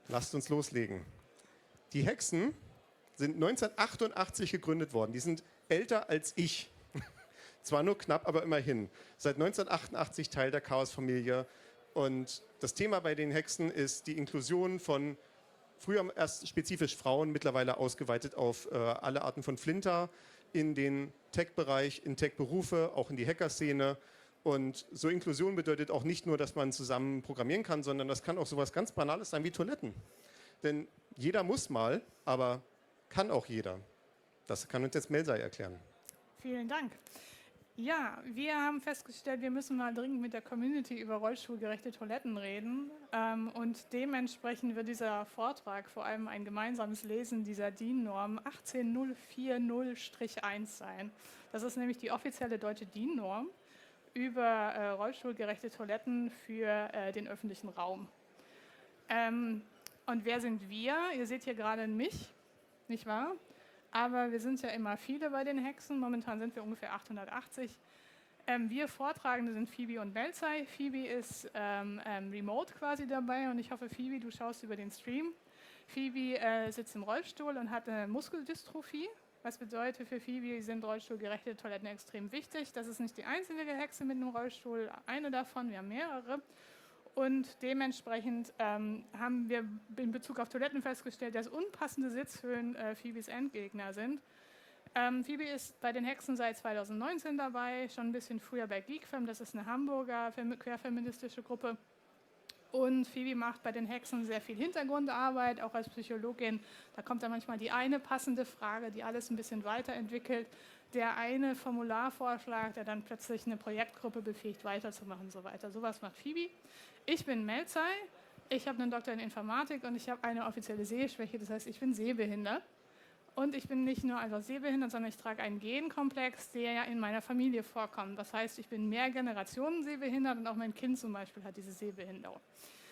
Lasst uns loslegen. Die Hexen sind 1988 gegründet worden. Die sind älter als ich. Zwar nur knapp, aber immerhin. Seit 1988 Teil der Chaosfamilie. Und das Thema bei den Hexen ist die Inklusion von früher erst spezifisch Frauen, mittlerweile ausgeweitet auf alle Arten von Flinter in den Tech-Bereich, in Tech-Berufe, auch in die Hacker-Szene. Und so Inklusion bedeutet auch nicht nur, dass man zusammen programmieren kann, sondern das kann auch sowas ganz Banales sein wie Toiletten. Denn jeder muss mal, aber kann auch jeder. Das kann uns jetzt Melsay erklären. Vielen Dank. Ja, wir haben festgestellt, wir müssen mal dringend mit der Community über rollstuhlgerechte Toiletten reden. Und dementsprechend wird dieser Vortrag vor allem ein gemeinsames Lesen dieser DIN-Norm 18040-1 sein. Das ist nämlich die offizielle deutsche DIN-Norm über rollstuhlgerechte Toiletten für den öffentlichen Raum. Und wer sind wir? Ihr seht hier gerade mich, nicht wahr? Aber wir sind ja immer viele bei den Hexen. Momentan sind wir ungefähr 880. Wir Vortragende sind Phoebe und Melsay. Phoebe ist remote quasi dabei und ich hoffe, Phoebe, du schaust über den Stream. Phoebe sitzt im Rollstuhl und hat eine Muskeldystrophie. Was bedeutet, für Phoebe sind rollstuhlgerechte Toiletten extrem wichtig. Das ist nicht die einzige Hexe mit einem Rollstuhl, eine davon, wir haben mehrere. Und dementsprechend haben wir in Bezug auf Toiletten festgestellt, dass unpassende Sitzhöhen Phoebes Endgegner sind. Phoebe ist bei den Hexen seit 2019 dabei, schon ein bisschen früher bei GeekFem, das ist eine Hamburger querfeministische Gruppe. Und Phoebe macht bei den Hexen sehr viel Hintergrundarbeit, auch als Psychologin. Da kommt dann manchmal die eine passende Frage, die alles ein bisschen weiterentwickelt. Der eine Formularvorschlag, der dann plötzlich eine Projektgruppe befähigt, weiterzumachen und so weiter. Sowas macht Phoebe. Ich bin Melsay, ich habe einen Doktor in Informatik und ich habe eine offizielle Sehschwäche, das heißt, ich bin sehbehindert. Und ich bin nicht nur einfach sehbehindert, sondern ich trage einen Genkomplex, der ja in meiner Familie vorkommt. Das heißt, ich bin mehr Generationen sehbehindert und auch mein Kind zum Beispiel hat diese Sehbehinderung.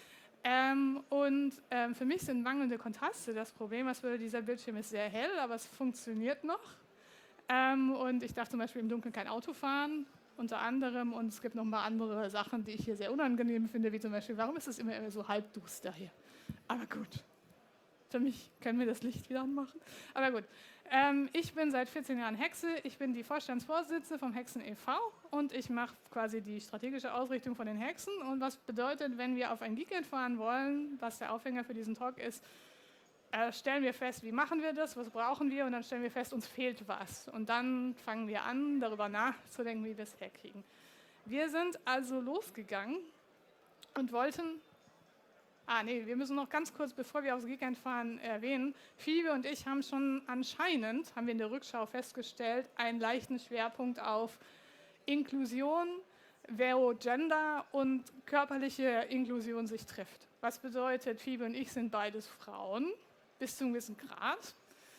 Für mich sind mangelnde Kontraste das Problem. Was würde, dieser Bildschirm ist sehr hell, aber es funktioniert noch. Und ich darf zum Beispiel im Dunkeln kein Auto fahren, unter anderem. Und es gibt noch ein paar andere Sachen, die ich hier sehr unangenehm finde, wie zum Beispiel, warum ist es immer so halbduster hier? Aber gut. Für mich können wir das Licht wieder anmachen. Aber gut, ich bin seit 14 Jahren Hexe. Ich bin die Vorstandsvorsitzende vom Hexen e.V. und ich mache quasi die strategische Ausrichtung von den Hexen. Und was bedeutet, wenn wir auf ein Geekend fahren wollen, was der Aufhänger für diesen Talk ist, stellen wir fest, wie machen wir das, was brauchen wir und dann stellen wir fest, uns fehlt was. Und dann fangen wir an, darüber nachzudenken, wie wir es herkriegen. Wir sind also losgegangen und wollten... wir müssen noch ganz kurz, bevor wir aufs Geekend fahren, erwähnen, Phoebe und ich haben schon anscheinend, haben wir in der Rückschau festgestellt, einen leichten Schwerpunkt auf Inklusion, wo Gender und körperliche Inklusion sich trifft. Was bedeutet, Phoebe und ich sind beides Frauen, bis zu einem gewissen Grad.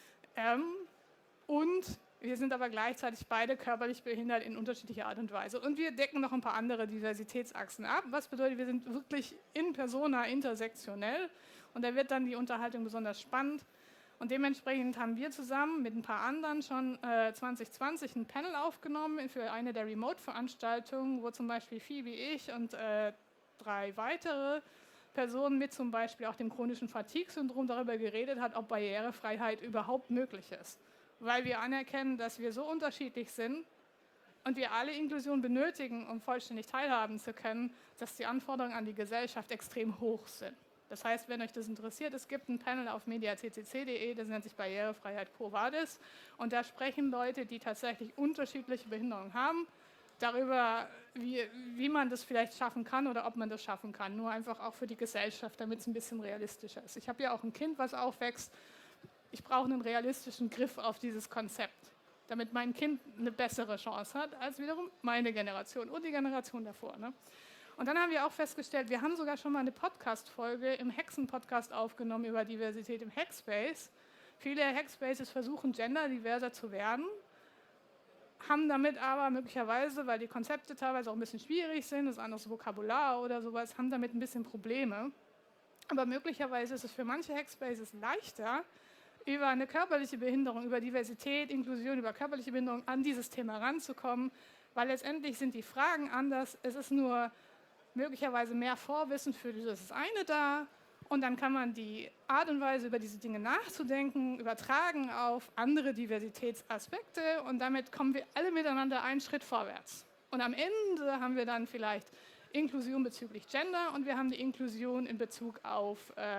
Und wir sind aber gleichzeitig beide körperlich behindert in unterschiedlicher Art und Weise. Und wir decken noch ein paar andere Diversitätsachsen ab. Was bedeutet, wir sind wirklich in persona intersektionell. Und da wird dann die Unterhaltung besonders spannend. Und dementsprechend haben wir zusammen mit ein paar anderen schon 2020 ein Panel aufgenommen für eine der Remote-Veranstaltungen, wo zum Beispiel Phoebe, ich und 3 weitere Personen mit zum Beispiel auch dem chronischen Fatigue-Syndrom darüber geredet hat, ob Barrierefreiheit überhaupt möglich ist. Weil wir anerkennen, dass wir so unterschiedlich sind und wir alle Inklusion benötigen, um vollständig teilhaben zu können, dass die Anforderungen an die Gesellschaft extrem hoch sind. Das heißt, wenn euch das interessiert, es gibt ein Panel auf mediaccc.de, das nennt sich Barrierefreiheit Quo Vadis und da sprechen Leute, die tatsächlich unterschiedliche Behinderungen haben, darüber, wie man das vielleicht schaffen kann oder ob man das schaffen kann. Nur einfach auch für die Gesellschaft, damit es ein bisschen realistischer ist. Ich habe ja auch ein Kind, was aufwächst. Ich brauche einen realistischen Griff auf dieses Konzept, damit mein Kind eine bessere Chance hat als wiederum meine Generation und die Generation davor. Ne? Und dann haben wir auch festgestellt, wir haben sogar schon mal eine Podcast-Folge im Hexen-Podcast aufgenommen über Diversität im Hackspace. Viele Hackspaces versuchen, genderdiverser zu werden, haben damit aber möglicherweise, weil die Konzepte teilweise auch ein bisschen schwierig sind, das ist anderes Vokabular oder sowas, haben damit ein bisschen Probleme. Aber möglicherweise ist es für manche Hackspaces leichter, über eine körperliche Behinderung, über Diversität, Inklusion, über körperliche Behinderung an dieses Thema ranzukommen, weil letztendlich sind die Fragen anders. Es ist nur möglicherweise mehr Vorwissen für das eine da Und dann kann man die Art und Weise, über diese Dinge nachzudenken, übertragen auf andere Diversitätsaspekte und damit kommen wir alle miteinander einen Schritt vorwärts. Und am Ende haben wir dann vielleicht Inklusion bezüglich Gender und wir haben die Inklusion in Bezug auf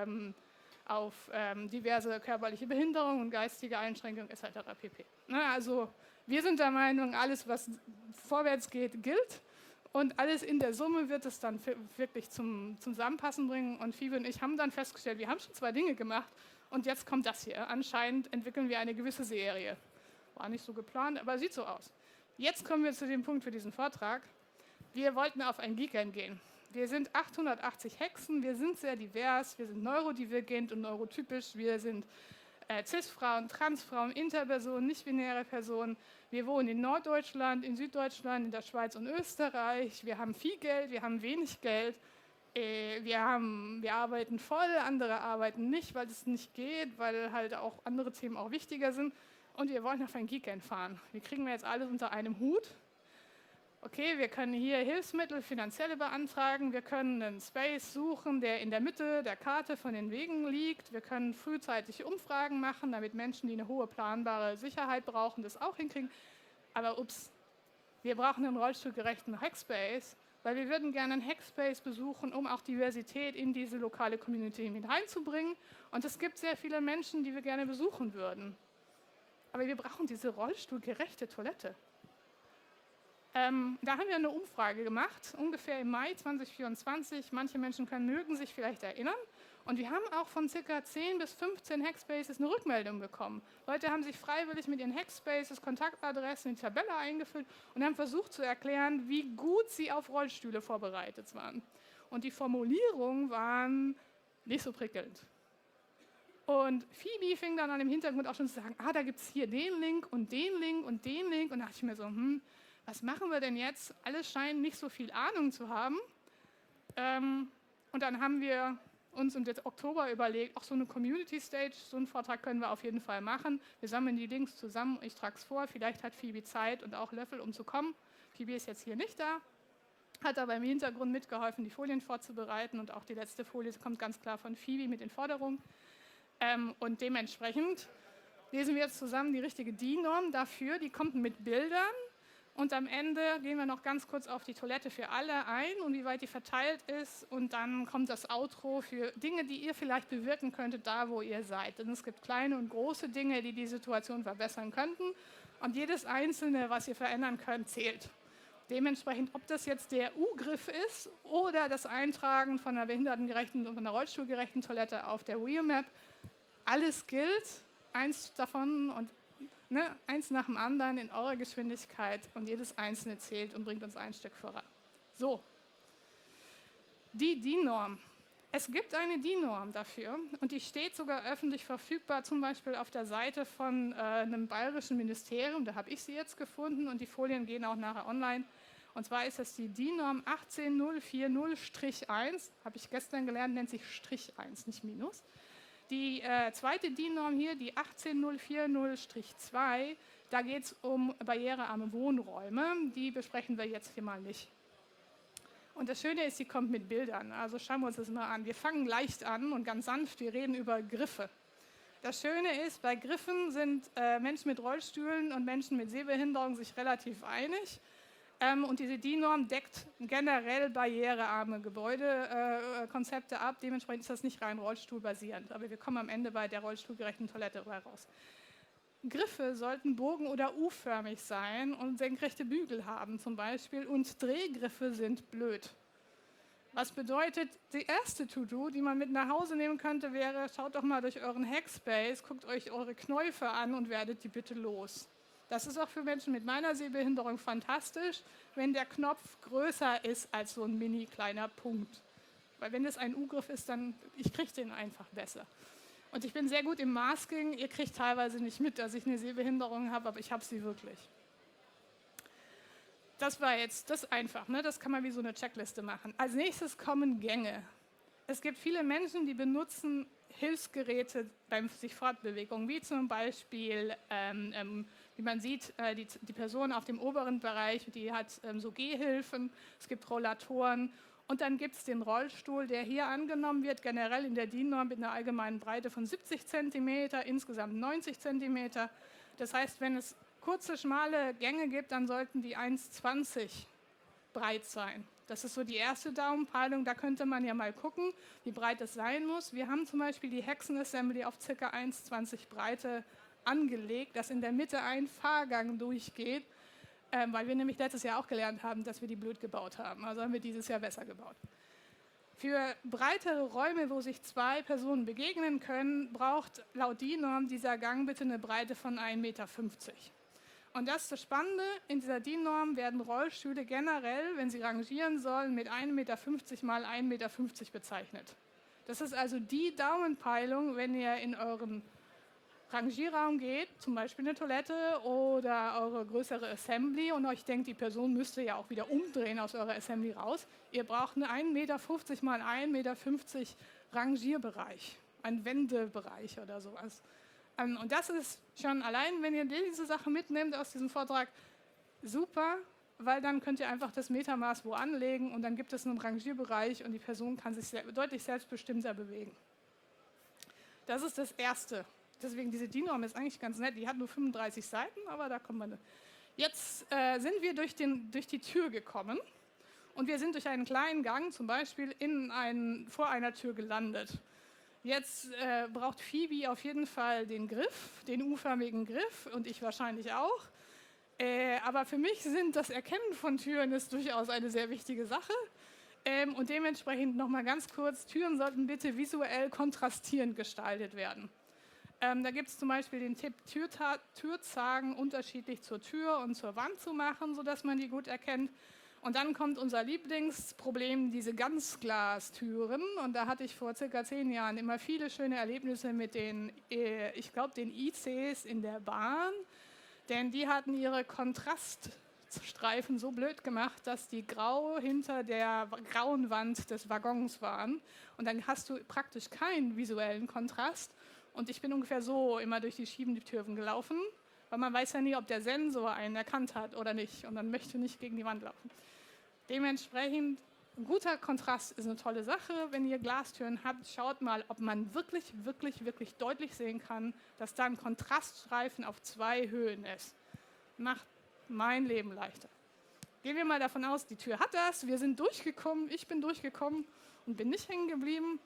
diverse körperliche Behinderungen und geistige Einschränkungen etc. pp. Also wir sind der Meinung, alles, was vorwärts geht, gilt. Und alles in der Summe wird es dann wirklich zum Zusammenpassen bringen. Und Phoebe und ich haben dann festgestellt, wir haben schon 2 Dinge gemacht und jetzt kommt das hier. Anscheinend entwickeln wir eine gewisse Serie. War nicht so geplant, aber sieht so aus. Jetzt kommen wir zu dem Punkt für diesen Vortrag. Wir wollten auf ein Geekend gehen. Wir sind 880 Hexen, wir sind sehr divers, wir sind neurodivergent und neurotypisch, wir sind Cis-Frauen, Transfrauen, Interpersonen, nicht-binäre Personen. Wir wohnen in Norddeutschland, in Süddeutschland, in der Schweiz und Österreich. Wir haben viel Geld, wir haben wenig Geld. Wir arbeiten voll, andere arbeiten nicht, weil es nicht geht, weil halt auch andere Themen auch wichtiger sind. Und wir wollen auf ein Geekend fahren. Wie kriegen wir jetzt alles unter einem Hut? Okay, wir können hier Hilfsmittel, finanzielle beantragen, wir können einen Space suchen, der in der Mitte der Karte von den Wegen liegt. Wir können frühzeitig Umfragen machen, damit Menschen, die eine hohe planbare Sicherheit brauchen, das auch hinkriegen. Aber ups, wir brauchen einen rollstuhlgerechten Hackspace, weil wir würden gerne einen Hackspace besuchen, um auch Diversität in diese lokale Community hineinzubringen. Und es gibt sehr viele Menschen, die wir gerne besuchen würden. Aber wir brauchen diese rollstuhlgerechte Toilette. Da haben wir eine Umfrage gemacht, ungefähr im Mai 2024. Manche Menschen mögen sich vielleicht erinnern. Und wir haben auch von ca. 10 bis 15 Hackspaces eine Rückmeldung bekommen. Leute haben sich freiwillig mit ihren Hackspaces, Kontaktadressen in die Tabelle eingefüllt und haben versucht zu erklären, wie gut sie auf Rollstühle vorbereitet waren. Und die Formulierungen waren nicht so prickelnd. Und Phoebe fing dann an dem Hintergrund auch schon zu sagen, da gibt es hier den Link und den Link und den Link. Und da dachte ich mir so, was machen wir denn jetzt? Alle scheinen nicht so viel Ahnung zu haben. Und dann haben wir uns im Oktober überlegt, auch so eine Community Stage, so einen Vortrag können wir auf jeden Fall machen. Wir sammeln die Links zusammen, ich trage es vor, vielleicht hat Phoebe Zeit und auch Löffel, um zu kommen. Phoebe ist jetzt hier nicht da, hat aber im Hintergrund mitgeholfen, die Folien vorzubereiten und auch die letzte Folie kommt ganz klar von Phoebe mit den Forderungen. Und dementsprechend lesen wir jetzt zusammen die richtige DIN-Norm dafür, die kommt mit Bildern. Und am Ende gehen wir noch ganz kurz auf die Toilette für alle ein und wie weit die verteilt ist. Und dann kommt das Outro für Dinge, die ihr vielleicht bewirken könntet, da wo ihr seid. Denn es gibt kleine und große Dinge, die die Situation verbessern könnten. Und jedes Einzelne, was ihr verändern könnt, zählt. Dementsprechend, ob das jetzt der U-Griff ist oder das Eintragen von einer behindertengerechten und von einer rollstuhlgerechten Toilette auf der Wheelmap, alles gilt. Eins davon und eins nach dem anderen in eurer Geschwindigkeit und jedes einzelne zählt und bringt uns ein Stück voran. So, die DIN-Norm. Es gibt eine DIN-Norm dafür und die steht sogar öffentlich verfügbar, zum Beispiel auf der Seite von einem bayerischen Ministerium, da habe ich sie jetzt gefunden und die Folien gehen auch nachher online. Und zwar ist das die DIN-Norm 18040-1, habe ich gestern gelernt, nennt sich Strich 1, nicht Minus. Die zweite DIN-Norm hier, die 18040-2, da geht es um barrierearme Wohnräume. Die besprechen wir jetzt hier mal nicht. Und das Schöne ist, sie kommt mit Bildern. Also schauen wir uns das mal an. Wir fangen leicht an und ganz sanft, wir reden über Griffe. Das Schöne ist, bei Griffen sind Menschen mit Rollstühlen und Menschen mit Sehbehinderung sich relativ einig. Und diese DIN-Norm deckt generell barrierearme Gebäudekonzepte ab. Dementsprechend ist das nicht rein rollstuhlbasierend. Aber wir kommen am Ende bei der rollstuhlgerechten Toilette raus. Griffe sollten bogen- oder U-förmig sein und senkrechte Bügel haben zum Beispiel. Und Drehgriffe sind blöd. Was bedeutet, die erste To-Do, die man mit nach Hause nehmen könnte, wäre, schaut doch mal durch euren Hackspace, guckt euch eure Knäufe an und werdet die bitte los. Das ist auch für Menschen mit meiner Sehbehinderung fantastisch, wenn der Knopf größer ist als so ein mini kleiner Punkt. Weil wenn es ein U-Griff ist, dann ich kriege den einfach besser. Und ich bin sehr gut im Masking. Ihr kriegt teilweise nicht mit, dass ich eine Sehbehinderung habe, aber ich habe sie wirklich. Das war jetzt das einfach, ne? Das kann man wie so eine Checkliste machen. Als nächstes kommen Gänge. Es gibt viele Menschen, die benutzen Hilfsgeräte beim sich Fortbewegung, wie zum Beispiel, wie man sieht, die Person auf dem oberen Bereich, die hat so Gehhilfen, es gibt Rollatoren Und dann gibt es den Rollstuhl, der hier angenommen wird, generell in der DIN-Norm mit einer allgemeinen Breite von 70 cm, insgesamt 90 cm. Das heißt, wenn es kurze, schmale Gänge gibt, dann sollten die 1,20 breit sein. Das ist so die erste Daumenpeilung. Da könnte man ja mal gucken, wie breit es sein muss. Wir haben zum Beispiel die Hexenassembly auf ca. 1,20 Breite angelegt, dass in der Mitte ein Fahrgang durchgeht, weil wir nämlich letztes Jahr auch gelernt haben, dass wir die blöd gebaut haben. Also haben wir dieses Jahr besser gebaut. Für breitere Räume, wo sich zwei Personen begegnen können, braucht laut DIN-Norm dieser Gang bitte eine Breite von 1,50 Meter. Und das ist das Spannende, in dieser DIN-Norm werden Rollstühle generell, wenn sie rangieren sollen, mit 1,50 Meter mal 1,50 Meter bezeichnet. Das ist also die Daumenpeilung, wenn ihr in euren Rangierraum geht, zum Beispiel eine Toilette oder eure größere Assembly und euch denkt, die Person müsste ja auch wieder umdrehen aus eurer Assembly raus. Ihr braucht einen 1,50 Meter mal 1,50 Meter Rangierbereich, einen Wendebereich oder sowas. Und das ist schon allein, wenn ihr diese Sache mitnehmt aus diesem Vortrag, super, weil dann könnt ihr einfach das Metermaß wo anlegen und dann gibt es einen Rangierbereich und die Person kann sich deutlich selbstbestimmter bewegen. Das ist das Erste. Deswegen, diese DIN-Norm ist eigentlich ganz nett. Die hat nur 35 Seiten, aber da kommt man. Jetzt sind wir durch die Tür gekommen und wir sind durch einen kleinen Gang zum Beispiel vor einer Tür gelandet. Jetzt braucht Phoebe auf jeden Fall den Griff, den U-förmigen Griff und ich wahrscheinlich auch. Aber für mich sind das Erkennen von Türen ist durchaus eine sehr wichtige Sache. Und dementsprechend nochmal ganz kurz, Türen sollten bitte visuell kontrastierend gestaltet werden. Da gibt es zum Beispiel den Tipp, Türzagen unterschiedlich zur Tür und zur Wand zu machen, sodass man die gut erkennt. Und dann kommt unser Lieblingsproblem, diese Ganzglastüren. Und da hatte ich vor circa 10 Jahren immer viele schöne Erlebnisse mit den, ich glaube, den ICs in der Bahn. Denn die hatten ihre Kontraststreifen so blöd gemacht, dass die grau hinter der grauen Wand des Waggons waren. Und dann hast du praktisch keinen visuellen Kontrast. Und ich bin ungefähr so immer durch die Schiebetüren gelaufen, weil man weiß ja nie, ob der Sensor einen erkannt hat oder nicht. Und dann möchte nicht gegen die Wand laufen. Dementsprechend, ein guter Kontrast ist eine tolle Sache. Wenn ihr Glastüren habt, schaut mal, ob man wirklich, wirklich, wirklich deutlich sehen kann, dass da ein Kontraststreifen auf 2 Höhen ist. Macht mein Leben leichter. Gehen wir mal davon aus, die Tür hat das. Wir sind durchgekommen, ich bin durchgekommen und bin nicht hängen geblieben.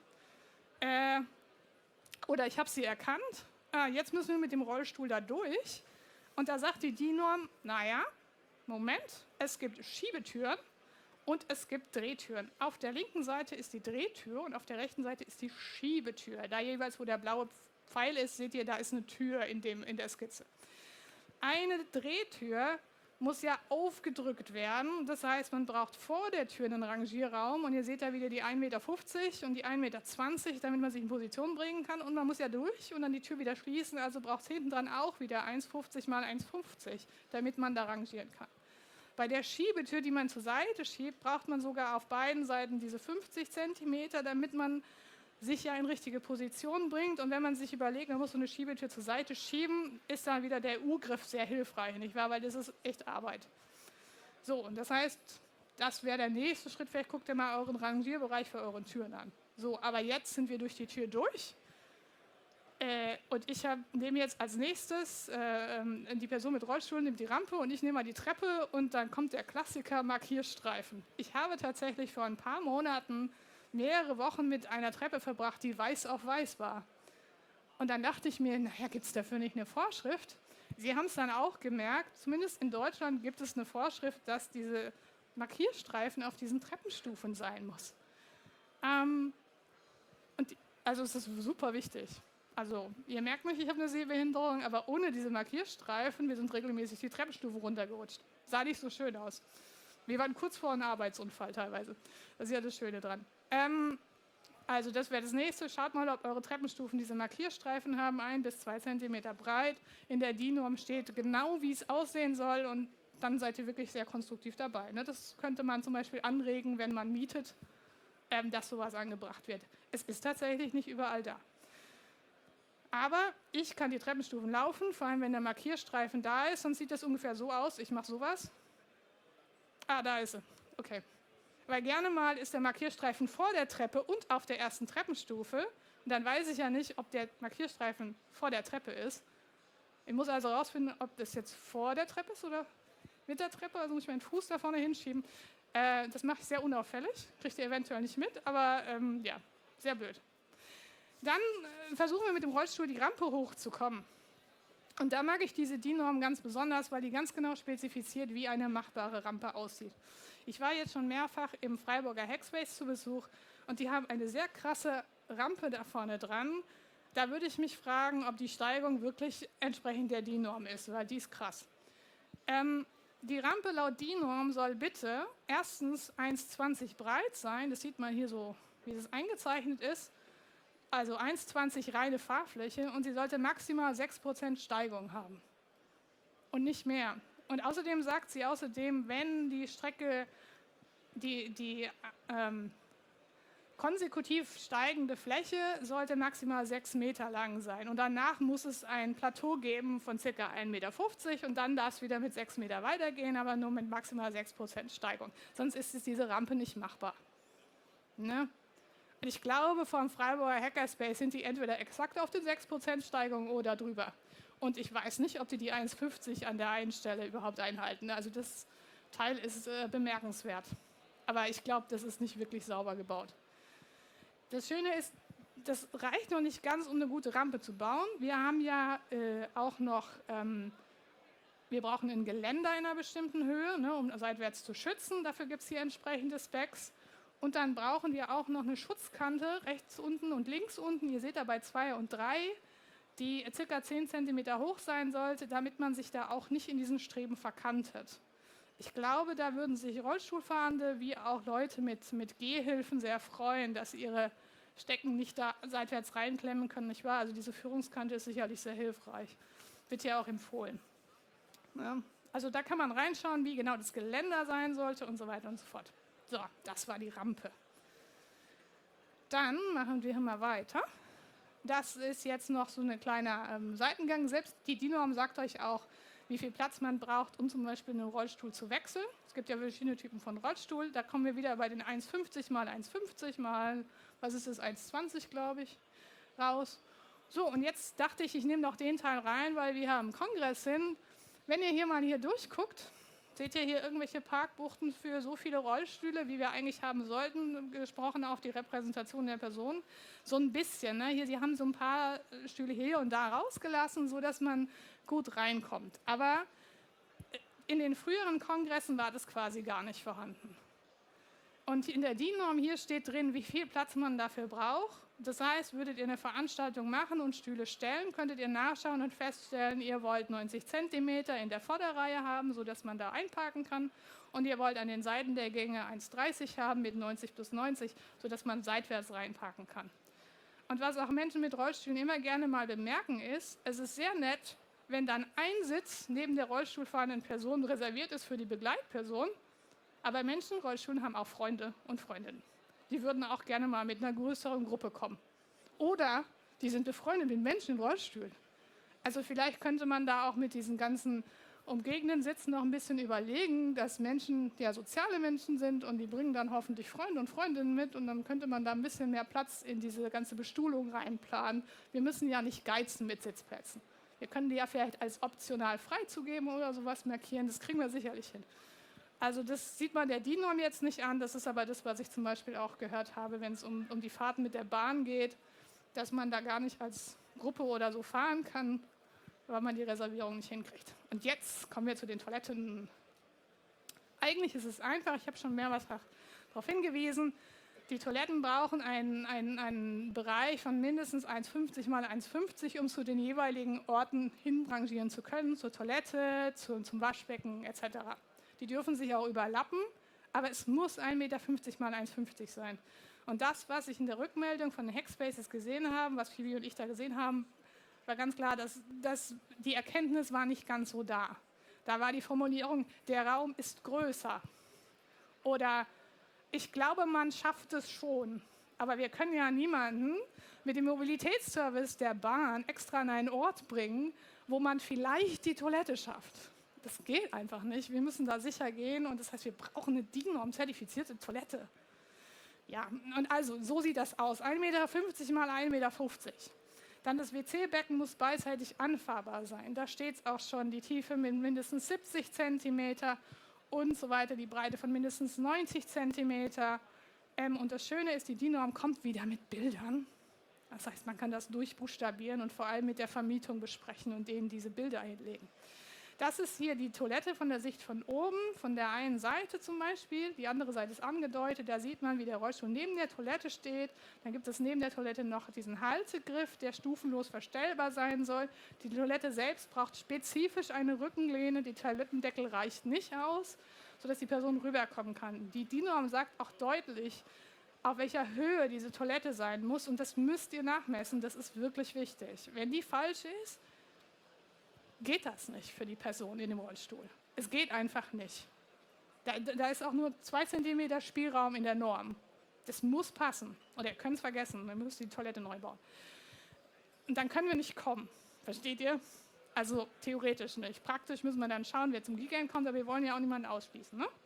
Oder ich habe sie erkannt. Jetzt müssen wir mit dem Rollstuhl da durch. Und da sagt die DIN-Norm, naja, Moment, es gibt Schiebetüren und es gibt Drehtüren. Auf der linken Seite ist die Drehtür und auf der rechten Seite ist die Schiebetür. Da jeweils, wo der blaue Pfeil ist, seht ihr, da ist eine Tür in der Skizze. Eine Drehtür muss ja aufgedrückt werden. Das heißt, man braucht vor der Tür einen Rangierraum und ihr seht da wieder die 1,50 Meter und die 1,20 Meter, damit man sich in Position bringen kann und man muss ja durch und dann die Tür wieder schließen, also braucht es hinten dran auch wieder 1,50 mal 1,50, damit man da rangieren kann. Bei der Schiebetür, die man zur Seite schiebt, braucht man sogar auf beiden Seiten diese 50 Zentimeter, damit man sich ja in richtige Position bringt. Und wenn man sich überlegt, man muss so eine Schiebetür zur Seite schieben, ist dann wieder der U-Griff sehr hilfreich, nicht wahr? Weil das ist echt Arbeit. So, und das heißt, das wäre der nächste Schritt. Vielleicht guckt ihr mal euren Rangierbereich für eure Türen an. So, aber jetzt sind wir durch die Tür durch. Und ich nehme jetzt als nächstes die Person mit Rollstuhl, nimmt die Rampe und ich nehme mal die Treppe und dann kommt der Klassiker Markierstreifen. Ich habe tatsächlich vor ein paar Monaten mehrere Wochen mit einer Treppe verbracht, die weiß auf weiß war. Und dann dachte ich mir, naja, gibt es dafür nicht eine Vorschrift? Sie haben es dann auch gemerkt, zumindest in Deutschland gibt es eine Vorschrift, dass diese Markierstreifen auf diesen Treppenstufen sein muss. Also es ist super wichtig. Also ihr merkt mich, ich habe eine Sehbehinderung, aber ohne diese Markierstreifen, wir sind regelmäßig die Treppenstufe runtergerutscht. Sah nicht so schön aus. Wir waren kurz vor einem Arbeitsunfall teilweise. Das ist ja das Schöne dran. Also das wäre das nächste. Schaut mal, ob eure Treppenstufen diese Markierstreifen haben, 1 bis 2 Zentimeter breit. In der DIN-Norm steht genau, wie es aussehen soll und dann seid ihr wirklich sehr konstruktiv dabei. Ne? Das könnte man zum Beispiel anregen, wenn man mietet, dass sowas angebracht wird. Es ist tatsächlich nicht überall da. Aber ich kann die Treppenstufen laufen, vor allem wenn der Markierstreifen da ist, sonst sieht das ungefähr so aus. Ich mache sowas. Da ist sie. Okay. Weil gerne mal ist der Markierstreifen vor der Treppe und auf der ersten Treppenstufe. Und dann weiß ich ja nicht, ob der Markierstreifen vor der Treppe ist. Ich muss also herausfinden, ob das jetzt vor der Treppe ist oder mit der Treppe. Also muss ich meinen Fuß da vorne hinschieben. Das mache ich sehr unauffällig. Kriegt ihr eventuell nicht mit, aber ja, sehr blöd. Dann versuchen wir mit dem Rollstuhl die Rampe hochzukommen. Und da mag ich diese DIN-Norm ganz besonders, weil die ganz genau spezifiziert, wie eine machbare Rampe aussieht. Ich war jetzt schon mehrfach im Freiburger Hackspace zu Besuch und die haben eine sehr krasse Rampe da vorne dran. Da würde ich mich fragen, ob die Steigung wirklich entsprechend der DIN-Norm ist, weil die ist krass. Die Rampe laut DIN-Norm soll bitte erstens 1,20 breit sein. Das sieht man hier so, wie das eingezeichnet ist. Also 1,20 reine Fahrfläche und sie sollte maximal 6% Steigung haben und nicht mehr. Und außerdem sagt sie wenn die Strecke die konsekutiv steigende Fläche sollte maximal 6 Meter lang sein. Und danach muss es ein Plateau geben von ca. 1,50 Meter und dann darf es wieder mit 6 Meter weitergehen, aber nur mit maximal 6% Steigung. Sonst ist diese Rampe nicht machbar. Ne? Und ich glaube, vom Freiburger Hackerspace sind die entweder exakt auf den 6% Steigung oder drüber. Und ich weiß nicht, ob die 1,50 an der einen Stelle überhaupt einhalten. Also das Teil ist bemerkenswert. Aber ich glaube, das ist nicht wirklich sauber gebaut. Das Schöne ist, das reicht noch nicht ganz, um eine gute Rampe zu bauen. Wir haben ja auch noch, wir brauchen ein Geländer in einer bestimmten Höhe, ne, um seitwärts zu schützen. Dafür gibt es hier entsprechende Specs. Und dann brauchen wir auch noch eine Schutzkante rechts unten und links unten. Ihr seht da bei 2 und 3, die ca. 10 cm hoch sein sollte, damit man sich da auch nicht in diesen Streben verkantet. Ich glaube, da würden sich Rollstuhlfahrende wie auch Leute mit Gehhilfen sehr freuen, dass sie ihre Stecken nicht da seitwärts reinklemmen können, nicht wahr? Also diese Führungskante ist sicherlich sehr hilfreich. Wird ja auch empfohlen. Ja, also da kann man reinschauen, wie genau das Geländer sein sollte und so weiter und so fort. So, das war die Rampe. Dann machen wir mal weiter. Das ist jetzt noch so ein kleiner Seitengang. Selbst die DIN-Norm sagt euch auch, wie viel Platz man braucht, um zum Beispiel einen Rollstuhl zu wechseln. Es gibt ja verschiedene Typen von Rollstuhl. Da kommen wir wieder bei den 1,50 mal 1,50 mal, was ist das, 1,20 glaube ich, raus. So, und jetzt dachte ich, ich nehme noch den Teil rein, weil wir am Kongress sind. Wenn ihr hier mal durchguckt, seht ihr hier irgendwelche Parkbuchten für so viele Rollstühle, wie wir eigentlich haben sollten, gesprochen auf die Repräsentation der Person? So ein bisschen. Ne? Hier, sie haben so ein paar Stühle hier und da rausgelassen, sodass man gut reinkommt. Aber in den früheren Kongressen war das quasi gar nicht vorhanden. Und in der DIN-Norm hier steht drin, wie viel Platz man dafür braucht. Das heißt, würdet ihr eine Veranstaltung machen und Stühle stellen, könntet ihr nachschauen und feststellen, ihr wollt 90 cm in der Vorderreihe haben, sodass man da einparken kann. Und ihr wollt an den Seiten der Gänge 1,30 haben mit 90 plus 90, sodass man seitwärts reinparken kann. Und was auch Menschen mit Rollstühlen immer gerne mal bemerken ist, es ist sehr nett, wenn dann ein Sitz neben der Rollstuhlfahrenden Person reserviert ist für die Begleitperson. Aber Menschen in Rollstühlen haben auch Freunde und Freundinnen. Die würden auch gerne mal mit einer größeren Gruppe kommen. Oder die sind befreundet mit Menschen in Rollstühlen. Also vielleicht könnte man da auch mit diesen ganzen umgebenden Sitzen noch ein bisschen überlegen, dass Menschen ja soziale Menschen sind und die bringen dann hoffentlich Freunde und Freundinnen mit und dann könnte man da ein bisschen mehr Platz in diese ganze Bestuhlung reinplanen. Wir müssen ja nicht geizen mit Sitzplätzen. Wir können die ja vielleicht als optional freizugeben oder sowas markieren. Das kriegen wir sicherlich hin. Also das sieht man der DIN-Norm jetzt nicht an, das ist aber das, was ich zum Beispiel auch gehört habe, wenn es um die Fahrten mit der Bahn geht, dass man da gar nicht als Gruppe oder so fahren kann, weil man die Reservierung nicht hinkriegt. Und jetzt kommen wir zu den Toiletten. Eigentlich ist es einfach, ich habe schon mehrmals darauf hingewiesen, die Toiletten brauchen einen Bereich von mindestens 1,50 mal 1,50, um zu den jeweiligen Orten hinrangieren zu können, zur Toilette, zum Waschbecken etc. Die dürfen sich auch überlappen, aber es muss 1,50 Meter mal 1,50 sein. Und das, was ich in der Rückmeldung von den Hackspaces gesehen habe, was Phoebe und ich da gesehen haben, war ganz klar, dass die Erkenntnis war nicht ganz so da. Da war die Formulierung, der Raum ist größer. Oder ich glaube, man schafft es schon. Aber wir können ja niemanden mit dem Mobilitätsservice der Bahn extra an einen Ort bringen, wo man vielleicht die Toilette schafft. Das geht einfach nicht. Wir müssen da sicher gehen und das heißt, wir brauchen eine DIN-Norm-zertifizierte Toilette. Ja, und also, so sieht das aus. 1,50 Meter mal 1,50 Meter. Dann das WC-Becken muss beidseitig anfahrbar sein. Da steht es auch schon, die Tiefe mit mindestens 70 cm und so weiter, die Breite von mindestens 90 cm. Und das Schöne ist, die DIN-Norm kommt wieder mit Bildern. Das heißt, man kann das durchbuchstabieren und vor allem mit der Vermietung besprechen und denen diese Bilder hinlegen. Das ist hier die Toilette von der Sicht von oben, von der einen Seite zum Beispiel. Die andere Seite ist angedeutet, da sieht man, wie der Rollstuhl neben der Toilette steht. Dann gibt es neben der Toilette noch diesen Haltegriff, der stufenlos verstellbar sein soll. Die Toilette selbst braucht spezifisch eine Rückenlehne, die Toilettendeckel reicht nicht aus, sodass die Person rüberkommen kann. Die DIN-Norm sagt auch deutlich, auf welcher Höhe diese Toilette sein muss und das müsst ihr nachmessen, das ist wirklich wichtig. Wenn die falsch ist, geht das nicht für die Person in dem Rollstuhl. Es geht einfach nicht. Da ist auch nur 2 cm Spielraum in der Norm. Das muss passen. Oder ihr könnt es vergessen, dann müsst ihr die Toilette neu bauen. Und dann können wir nicht kommen. Versteht ihr? Also theoretisch nicht. Praktisch müssen wir dann schauen, wer zum Gigant kommt, aber wir wollen ja auch niemanden ausschließen. Ne?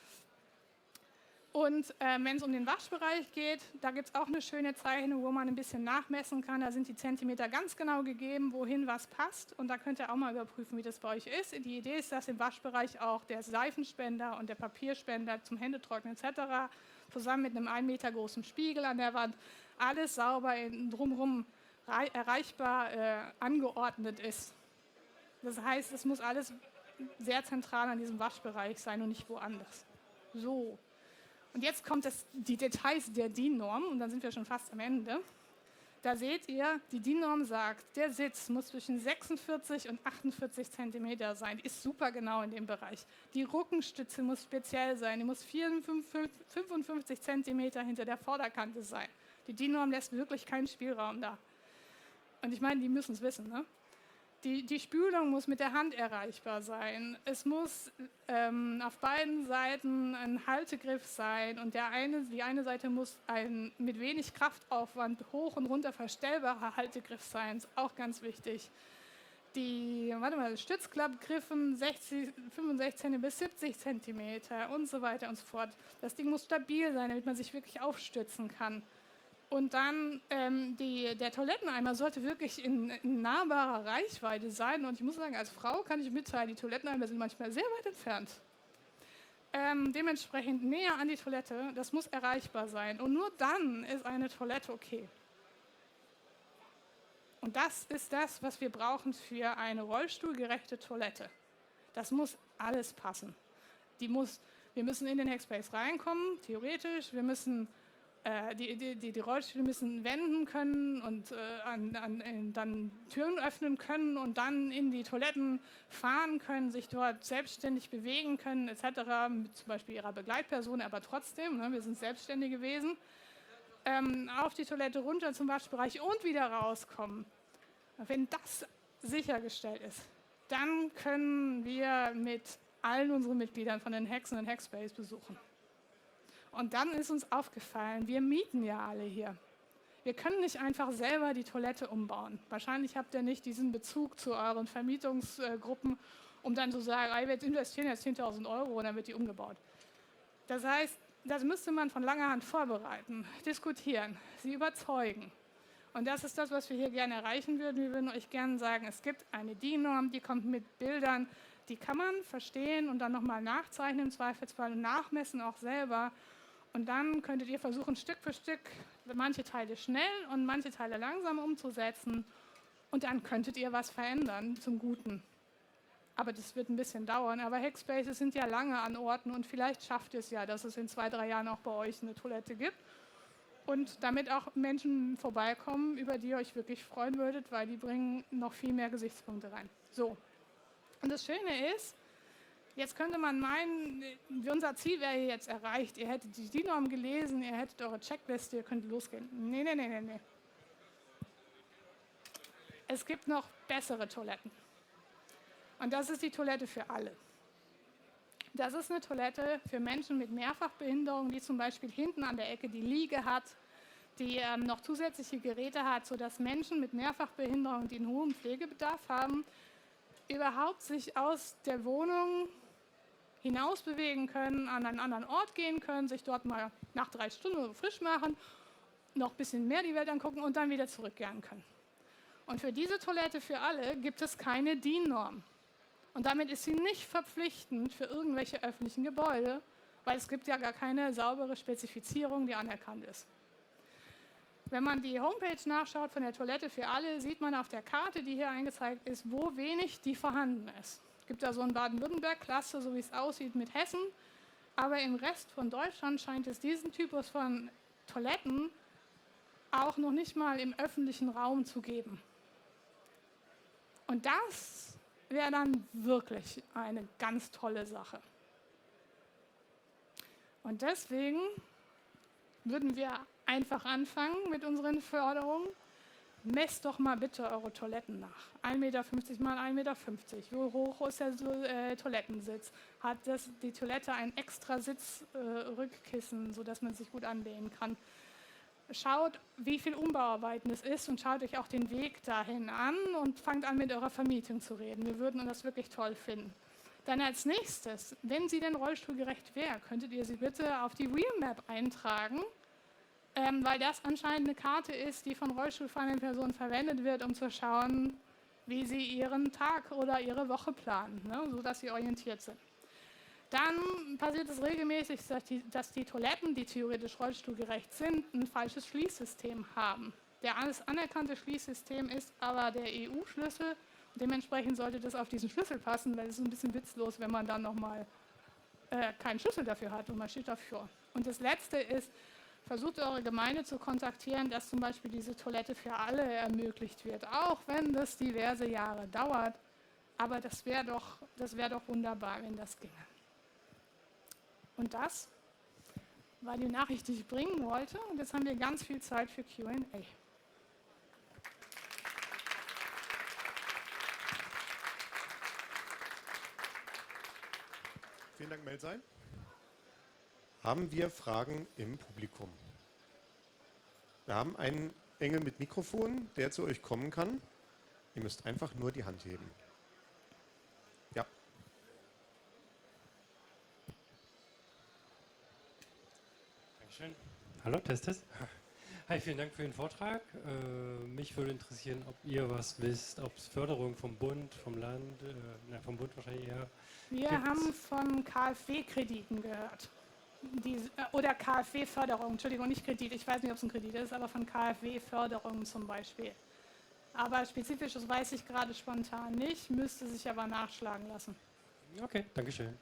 Und wenn es um den Waschbereich geht, da gibt es auch eine schöne Zeichnung, wo man ein bisschen nachmessen kann. Da sind die Zentimeter ganz genau gegeben, wohin was passt. Und da könnt ihr auch mal überprüfen, wie das bei euch ist. Die Idee ist, dass im Waschbereich auch der Seifenspender und der Papierspender zum Händetrocknen etc. zusammen mit einem 1 Meter großen Spiegel an der Wand alles sauber drumherum erreichbar angeordnet ist. Das heißt, es muss alles sehr zentral an diesem Waschbereich sein und nicht woanders. So. Und jetzt kommt die Details der DIN-Norm und dann sind wir schon fast am Ende. Da seht ihr, die DIN-Norm sagt, der Sitz muss zwischen 46 und 48 cm sein. Die ist super genau in dem Bereich. Die Rückenstütze muss speziell sein. Die muss 55 cm hinter der Vorderkante sein. Die DIN-Norm lässt wirklich keinen Spielraum da. Und ich meine, die müssen es wissen, ne? Die Spülung muss mit der Hand erreichbar sein. Es muss auf beiden Seiten ein Haltegriff sein und die eine Seite muss ein mit wenig Kraftaufwand hoch und runter verstellbarer Haltegriff sein. Ist auch ganz wichtig. Die Stützklappgriffen 65 cm bis 70 cm und so weiter und so fort. Das Ding muss stabil sein, damit man sich wirklich aufstützen kann. Und dann der Toiletteneimer sollte wirklich in nahbarer Reichweite sein. Und ich muss sagen, als Frau kann ich mitteilen, die Toiletteneimer sind manchmal sehr weit entfernt. Dementsprechend näher an die Toilette, das muss erreichbar sein. Und nur dann ist eine Toilette okay. Und das ist das, was wir brauchen für eine rollstuhlgerechte Toilette. Das muss alles passen. Wir müssen in den Hackspace reinkommen, theoretisch. Wir müssen die Rollstühle müssen wenden können und dann Türen öffnen können und dann in die Toiletten fahren können, sich dort selbstständig bewegen können etc., mit zum Beispiel ihrer Begleitperson, aber trotzdem, ne, wir sind selbstständig gewesen, auf die Toilette runter zum Waschbereich und wieder rauskommen. Wenn das sichergestellt ist, dann können wir mit allen unseren Mitgliedern von den Hexen und Hackspace besuchen. Und dann ist uns aufgefallen, wir mieten ja alle hier. Wir können nicht einfach selber die Toilette umbauen. Wahrscheinlich habt ihr nicht diesen Bezug zu euren Vermietungsgruppen, um dann zu sagen, wir investieren jetzt 10.000 € und dann wird die umgebaut. Das heißt, das müsste man von langer Hand vorbereiten, diskutieren, sie überzeugen. Und das ist das, was wir hier gerne erreichen würden. Wir würden euch gerne sagen, es gibt eine DIN-Norm, die kommt mit Bildern, die kann man verstehen und dann nochmal nachzeichnen im Zweifelsfall und nachmessen auch selber. Und dann könntet ihr versuchen, Stück für Stück manche Teile schnell und manche Teile langsam umzusetzen. Und dann könntet ihr was verändern zum Guten. Aber das wird ein bisschen dauern. Aber Hackspaces sind ja lange an Orten und vielleicht schafft ihr es ja, dass es in 2-3 Jahren auch bei euch eine Toilette gibt. Und damit auch Menschen vorbeikommen, über die ihr euch wirklich freuen würdet, weil die bringen noch viel mehr Gesichtspunkte rein. So. Und das Schöne ist, jetzt könnte man meinen, unser Ziel wäre jetzt erreicht. Ihr hättet die DIN-Norm gelesen, ihr hättet eure Checkliste, ihr könnt losgehen. Nee. Es gibt noch bessere Toiletten. Und das ist die Toilette für alle. Das ist eine Toilette für Menschen mit Mehrfachbehinderung, die zum Beispiel hinten an der Ecke die Liege hat, die noch zusätzliche Geräte hat, sodass Menschen mit Mehrfachbehinderung, die einen hohen Pflegebedarf haben, überhaupt sich aus der Wohnung hinaus bewegen können, an einen anderen Ort gehen können, sich dort mal nach 3 Stunden frisch machen, noch ein bisschen mehr die Welt angucken und dann wieder zurückkehren können. Und für diese Toilette für alle gibt es keine DIN-Norm. Und damit ist sie nicht verpflichtend für irgendwelche öffentlichen Gebäude, weil es gibt ja gar keine saubere Spezifizierung, die anerkannt ist. Wenn man die Homepage nachschaut von der Toilette für alle, sieht man auf der Karte, die hier eingezeigt ist, wo wenig die vorhanden ist. Es gibt da so ein Baden-Württemberg-Cluster, so wie es aussieht, mit Hessen. Aber im Rest von Deutschland scheint es diesen Typus von Toiletten auch noch nicht mal im öffentlichen Raum zu geben. Und das wäre dann wirklich eine ganz tolle Sache. Und deswegen würden wir einfach anfangen mit unseren Förderungen. Messt doch mal bitte eure Toiletten nach. 1,50 Meter mal 1,50 Meter. Wie hoch ist der Toilettensitz? Hat die Toilette ein extra Sitzrückkissen, sodass man sich gut anlehnen kann? Schaut, wie viel Umbauarbeiten es ist und schaut euch auch den Weg dahin an und fangt an, mit eurer Vermietung zu reden. Wir würden das wirklich toll finden. Dann als nächstes, wenn sie denn rollstuhlgerecht wäre, könntet ihr sie bitte auf die Wheelmap eintragen, weil das anscheinend eine Karte ist, die von rollstuhlfahrenden Personen verwendet wird, um zu schauen, wie sie ihren Tag oder ihre Woche planen, ne, sodass sie orientiert sind. Dann passiert es regelmäßig, dass die Toiletten, die theoretisch rollstuhlgerecht sind, ein falsches Schließsystem haben. Der alles anerkannte Schließsystem ist aber der EU-Schlüssel. Dementsprechend sollte das auf diesen Schlüssel passen, weil es ist ein bisschen witzlos, wenn man dann nochmal keinen Schlüssel dafür hat und man steht dafür. Und das Letzte ist, versucht eure Gemeinde zu kontaktieren, dass zum Beispiel diese Toilette für alle ermöglicht wird, auch wenn das diverse Jahre dauert. Aber das wäre doch wunderbar, wenn das ginge. Und das war die Nachricht, die ich bringen wollte. Und jetzt haben wir ganz viel Zeit für Q&A. Vielen Dank, Melsein. Haben wir Fragen im Publikum? Wir haben einen Engel mit Mikrofon, der zu euch kommen kann. Ihr müsst einfach nur die Hand heben. Ja. Dankeschön. Hallo, Test. Hi, vielen Dank für den Vortrag. Mich würde interessieren, ob ihr was wisst, ob es Förderung vom Bund, vom Land, vom Bund wahrscheinlich eher. Wir haben von KfW-Krediten gehört. Oder KfW-Förderung, Entschuldigung, nicht Kredit, ich weiß nicht, ob es ein Kredit ist, aber von KfW-Förderung zum Beispiel. Aber Spezifisches weiß ich gerade spontan nicht, müsste sich aber nachschlagen lassen. Okay, Dankeschön.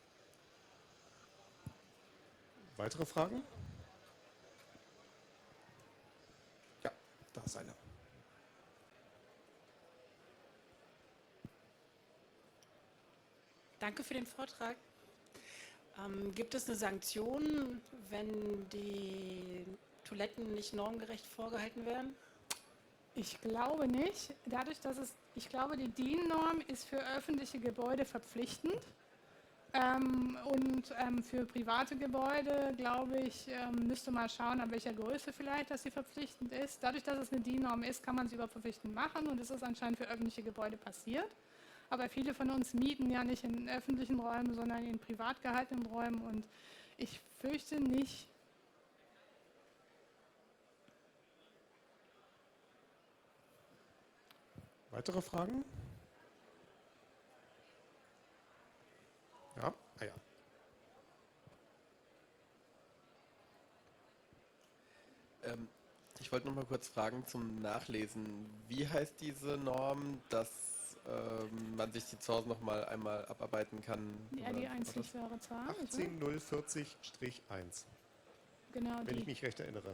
Weitere Fragen? Ja, da ist eine. Danke für den Vortrag. Gibt es eine Sanktion, wenn die Toiletten nicht normgerecht vorgehalten werden? Ich glaube nicht. Ich glaube, die DIN-Norm ist für öffentliche Gebäude verpflichtend. Für private Gebäude, glaube ich, müsste man schauen, an welcher Größe vielleicht, dass sie verpflichtend ist. Dadurch, dass es eine DIN-Norm ist, kann man sie überhaupt verpflichtend machen und es ist anscheinend für öffentliche Gebäude passiert. Aber viele von uns mieten ja nicht in öffentlichen Räumen, sondern in privat gehaltenen Räumen und ich fürchte nicht. Weitere Fragen? Ja, ja. Ich wollte noch mal kurz fragen zum Nachlesen. Wie heißt diese Norm, dass man sich die zu Hause noch mal einmal abarbeiten kann? Ja, die einzigwahre Zahl. 18040-1. Genau, wenn ich mich recht erinnere.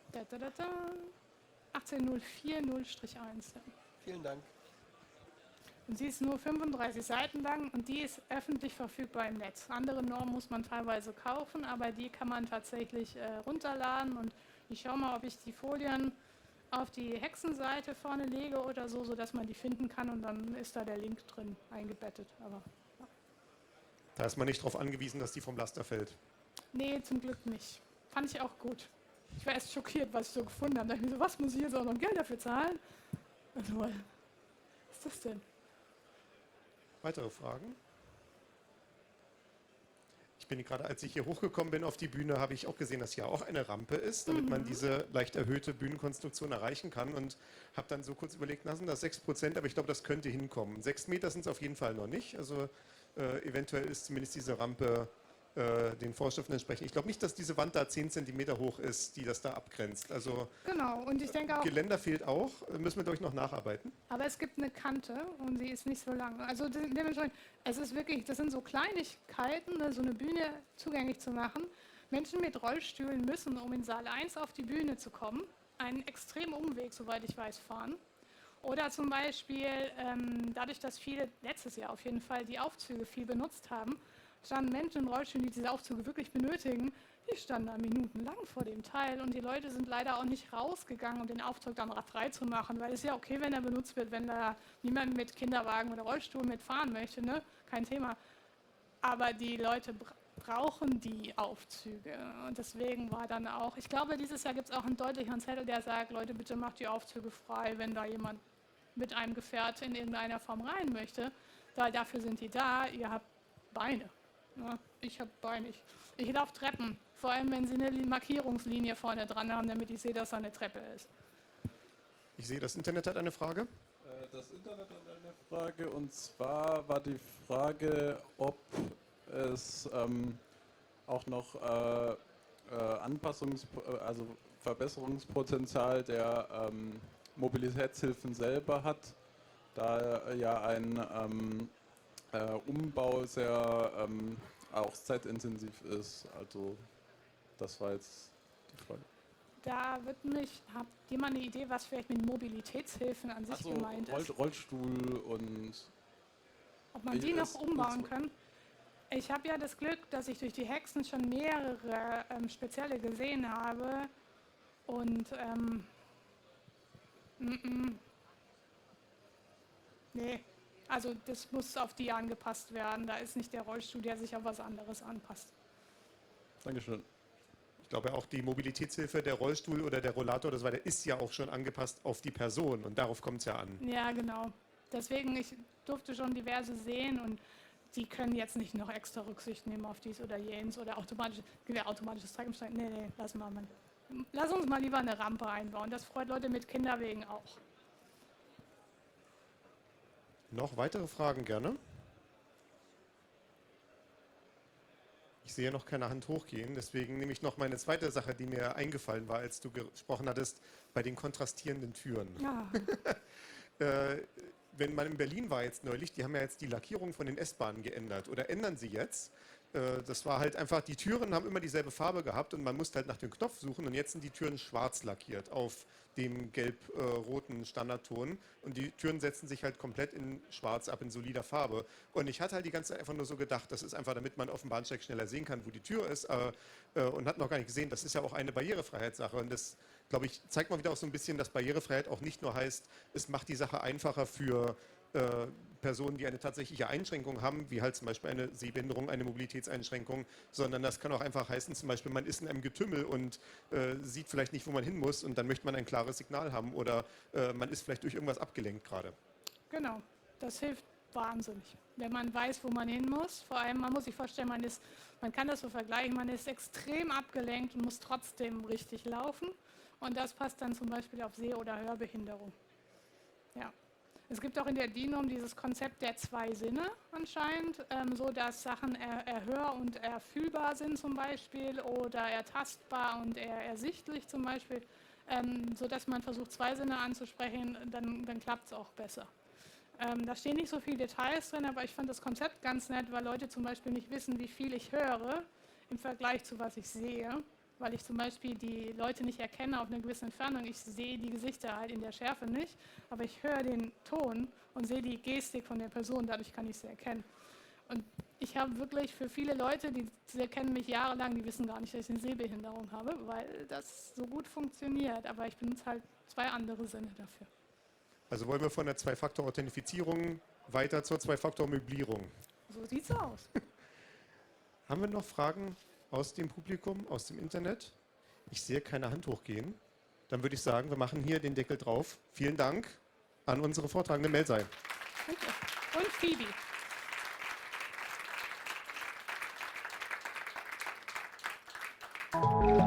18040-1. Ja. Vielen Dank. Und sie ist nur 35 Seiten lang und die ist öffentlich verfügbar im Netz. Andere Normen muss man teilweise kaufen, aber die kann man tatsächlich runterladen. Und ich schaue mal, ob ich die Folien auf die Hexenseite vorne lege oder so, sodass man die finden kann und dann ist da der Link drin eingebettet. Aber, ja. Da ist man nicht darauf angewiesen, dass die vom Laster fällt. Nee, zum Glück nicht. Fand ich auch gut. Ich war erst schockiert, was ich so gefunden habe. Da dachte ich mir so, was muss ich jetzt auch noch Geld dafür zahlen? Also, was ist das denn? Weitere Fragen? Ich bin gerade, als ich hier hochgekommen bin auf die Bühne, habe ich auch gesehen, dass hier auch eine Rampe ist, damit man diese leicht erhöhte Bühnenkonstruktion erreichen kann und habe dann so kurz überlegt, na, sind das 6%, aber ich glaube, das könnte hinkommen. 6 Meter sind es auf jeden Fall noch nicht, also eventuell ist zumindest diese Rampe den Vorschriften entsprechend. Ich glaube nicht, dass diese Wand da 10 Zentimeter hoch ist, die das da abgrenzt. Also Genau, und ich denke auch, Geländer fehlt auch, müssen wir, glaube ich, noch nacharbeiten. aber es gibt eine Kante und sie ist nicht so lang. Also dementsprechend, es ist wirklich, das sind so Kleinigkeiten, ne, so eine Bühne zugänglich zu machen. Menschen mit Rollstühlen müssen, um in Saal 1 auf die Bühne zu kommen, einen extremen Umweg, soweit ich weiß, fahren. Oder zum Beispiel, dadurch, dass viele letztes Jahr auf jeden Fall die Aufzüge viel benutzt haben, standen Menschen in Rollstühlen, die diese Aufzüge wirklich benötigen, die standen da minutenlang vor dem Teil und die Leute sind leider auch nicht rausgegangen, um den Aufzug dann frei zu machen, weil es ist ja okay, wenn er benutzt wird, wenn da niemand mit Kinderwagen oder Rollstuhl mitfahren möchte, ne? Kein Thema. Aber die Leute brauchen die Aufzüge und deswegen war dann auch, ich glaube, dieses Jahr gibt es auch einen deutlichen Zettel, der sagt, Leute, bitte macht die Aufzüge frei, wenn da jemand mit einem Gefährt in irgendeiner Form rein möchte, weil dafür sind die da, ihr habt Beine. Ja, ich habe Beine. Ich laufe Treppen, vor allem wenn sie eine Markierungslinie vorne dran haben, damit ich sehe, dass da eine Treppe ist. Ich sehe, das Internet hat eine Frage. Das Internet hat eine Frage, und zwar war die Frage, ob es auch noch also Verbesserungspotenzial der Mobilitätshilfen selber hat, da ja ein Umbau sehr auch zeitintensiv ist. Also das war jetzt die Frage. Da habt jemand eine Idee, was vielleicht mit Mobilitätshilfen an sich Also gemeint ist? Rollstuhl und Ob man die noch umbauen kann? Ich habe ja das Glück, dass ich durch die Hexen schon mehrere spezielle gesehen habe und nee, also das muss auf die angepasst werden. Da ist nicht der Rollstuhl, der sich auf was anderes anpasst. Dankeschön. Ich glaube auch die Mobilitätshilfe, der Rollstuhl oder der Rollator, das weiter, ist ja auch schon angepasst auf die Person und darauf kommt es ja an. Ja, genau. Deswegen, ich durfte schon diverse sehen und die können jetzt nicht noch extra Rücksicht nehmen auf dies oder jenes oder automatisches Treppensteigen. Nee, lass uns mal lieber eine Rampe einbauen. Das freut Leute mit Kinderwegen auch. Noch weitere Fragen gerne? Ich sehe noch keine Hand hochgehen, deswegen nehme ich noch meine zweite Sache, die mir eingefallen war, als du gesprochen hattest, bei den kontrastierenden Türen. Ja. Wenn man in Berlin war jetzt neulich, die haben ja jetzt die Lackierung von den S-Bahnen geändert oder ändern sie jetzt. Das war halt einfach, die Türen haben immer dieselbe Farbe gehabt und man musste halt nach dem Knopf suchen und jetzt sind die Türen schwarz lackiert auf dem gelb-roten Standardton und die Türen setzen sich halt komplett in schwarz ab, in solider Farbe. Und ich hatte halt die ganze Zeit einfach nur so gedacht, das ist einfach, damit man auf dem Bahnsteig schneller sehen kann, wo die Tür ist und hat noch gar nicht gesehen, das ist ja auch eine Barrierefreiheitssache und das, glaube ich, zeigt mal wieder auch so ein bisschen, dass Barrierefreiheit auch nicht nur heißt, es macht die Sache einfacher für Personen, die eine tatsächliche Einschränkung haben, wie halt zum Beispiel eine Sehbehinderung, eine Mobilitätseinschränkung, sondern das kann auch einfach heißen, zum Beispiel man ist in einem Getümmel und sieht vielleicht nicht, wo man hin muss und dann möchte man ein klares Signal haben oder man ist vielleicht durch irgendwas abgelenkt gerade. Genau, das hilft wahnsinnig, wenn man weiß, wo man hin muss. Vor allem, man muss sich vorstellen, man kann das so vergleichen, man ist extrem abgelenkt und muss trotzdem richtig laufen und das passt dann zum Beispiel auf Seh- oder Hörbehinderung. Ja. Es gibt auch in der DINOM dieses Konzept der 2 Sinne anscheinend, so dass Sachen erhör- und erfühlbar sind zum Beispiel oder ertastbar und ersichtlich zum Beispiel, so dass man versucht 2 Sinne anzusprechen, dann klappt es auch besser. Da stehen nicht so viele Details drin, aber ich fand das Konzept ganz nett, weil Leute zum Beispiel nicht wissen, wie viel ich höre im Vergleich zu was ich sehe. Weil ich zum Beispiel die Leute nicht erkenne auf einer gewissen Entfernung. Ich sehe die Gesichter halt in der Schärfe nicht, aber ich höre den Ton und sehe die Gestik von der Person, dadurch kann ich sie erkennen. Und ich habe wirklich für viele Leute, die kennen mich jahrelang, die wissen gar nicht, dass ich eine Sehbehinderung habe, weil das so gut funktioniert, aber ich benutze halt 2 andere Sinne dafür. Also wollen wir von der 2-Faktor-Authentifizierung weiter zur 2-Faktor-Möblierung. So sieht's aus. Haben wir noch Fragen aus dem Publikum, aus dem Internet? Ich sehe keine Hand hochgehen. Dann würde ich sagen, wir machen hier den Deckel drauf. Vielen Dank an unsere Vortragende Melsay. Danke. Und Phoebe. Dank.